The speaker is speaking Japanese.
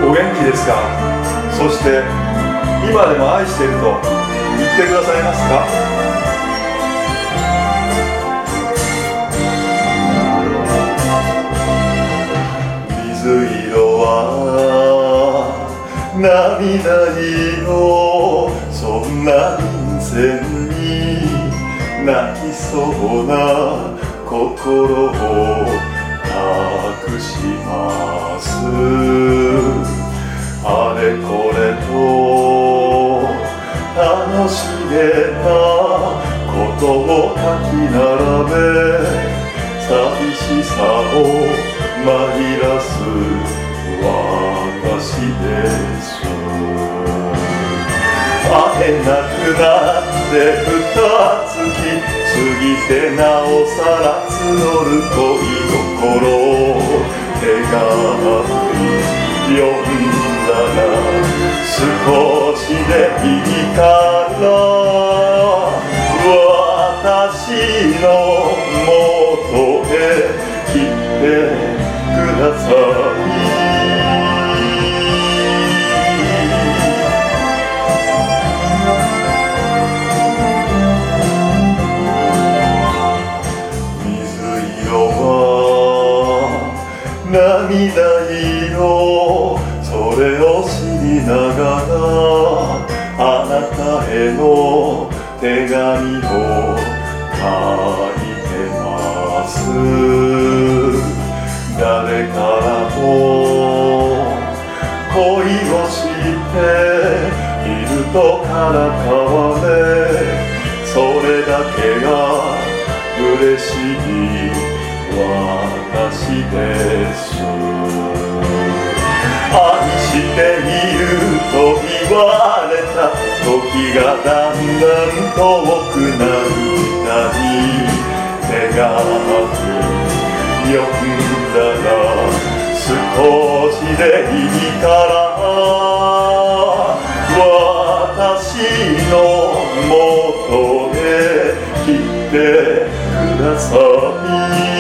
お元気ですか？そして今でも愛していると言ってくださいますか？水色は涙色、そんな便箋に泣きそうな心を託します。あれこれと楽しげなことを書き並べ、寂しさを紛らす私です。会えなくなって2月過ぎてなおさら募る恋心を手紙読んだら、少しでいいから私のもとへ来てください。涙色、それを知りながらあなたへの手紙を書いてます。誰からも恋をしているとからかわれ、それだけが嬉しい私です。愛していると言われた時がだんだん遠くなる間に、手紙読んだら少しでいいから私のもとへ来てください。